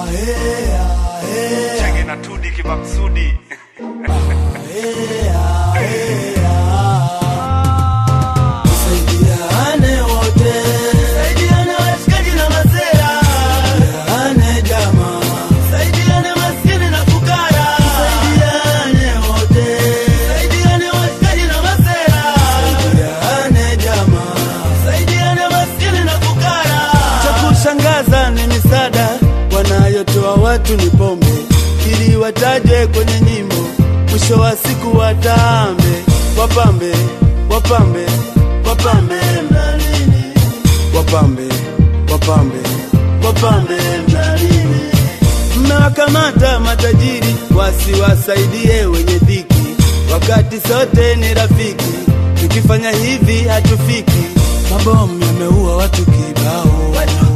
Chenge na tudi kimaksudi. Saidiane wote, saidiane washikaji na masera, saidiane jamaa, saidiane maskini na fukara, saidiane wote, saidiane washikaji na masera, saidiane jamaa, saidiane maskini na fukara. Cha kushangaza ni misaada wanayotoa watu ni pombe, ili wataje kwenye nyimbo, mwisho wa siku watambe, wapambe, wapambe, wapambe mlalini, wapambe, wapambe, wapambe mlalini. Mmewakamata matajiri wasiwasaidie wenye dhiki, wakati sote ni rafiki, tukifanya hivi hatufiki. Mabomu yameua watu kibao,